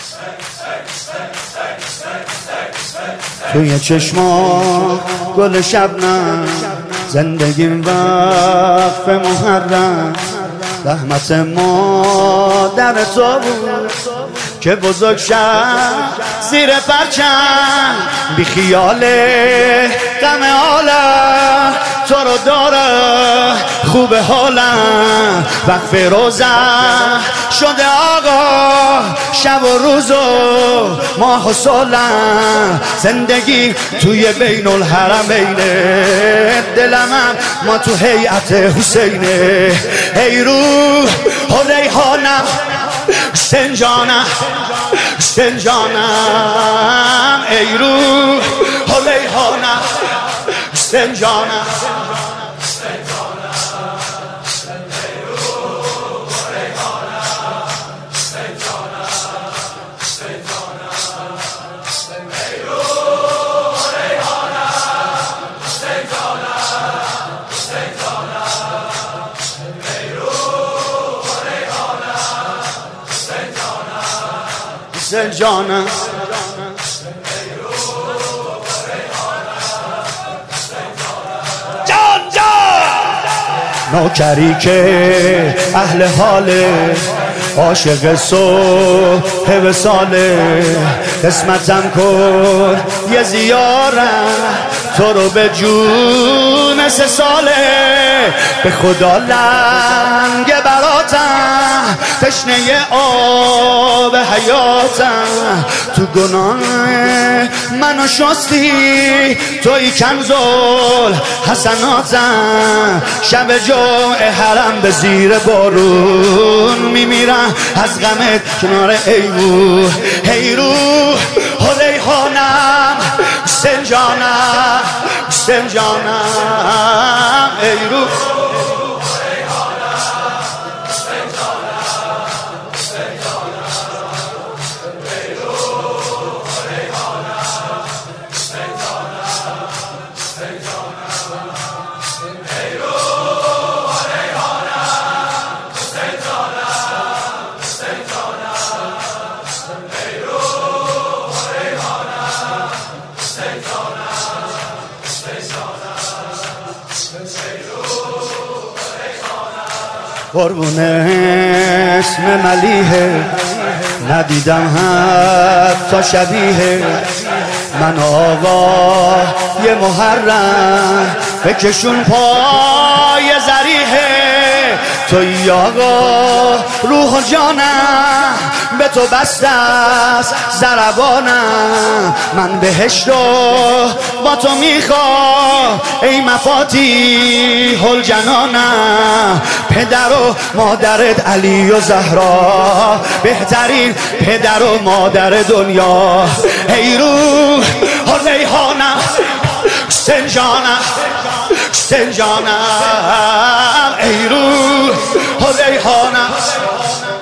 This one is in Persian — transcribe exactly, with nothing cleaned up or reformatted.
توی چشما گل شبنم، زندگیم وقف محرم. رحمت مادر تو بود که بزرگ شد زیر پرچم، بی خیال غم عالم تو رو داره خوب حالم. وقف روزه شده آقا، شب و روز و ماه و سالم. زندگی توی بین الحرمینه، دلمم ما تو هیئت حسینه. ای روح و ریحانم سنجانم سنجانم، ای روح و ریحانم سنجانم. جانم جان جان، نوکری که اهل حاله، عاشق صبح وصاله. قسمتم کن یه زیارم، تو رو به جون سه ساله. به خدا لنگ براتم، تشنه آب حیاتم. تو گناه منو شستی، توی کنزل حسناتم. شب جمعه حرم به زیر بارون میمیرم از غمت کنار ایوون. ای روح و ریحانم سنجانم سنجانم، ای روح قربون اسم ملیحه، ندیدم حتی شبیه. من آقا یه محرم، بکشون پای زریحه. توی آقا روح و جانم، به تو بسته است ضربانم. من بهشت رو با تو میخوام، ای مفاتیح الجنانم. پدر و مادرت علی و زهرا، بهترین پدر و مادر دنیا. ای روح و ریحانم سنجانم سنجانم، ای روح و ریحانم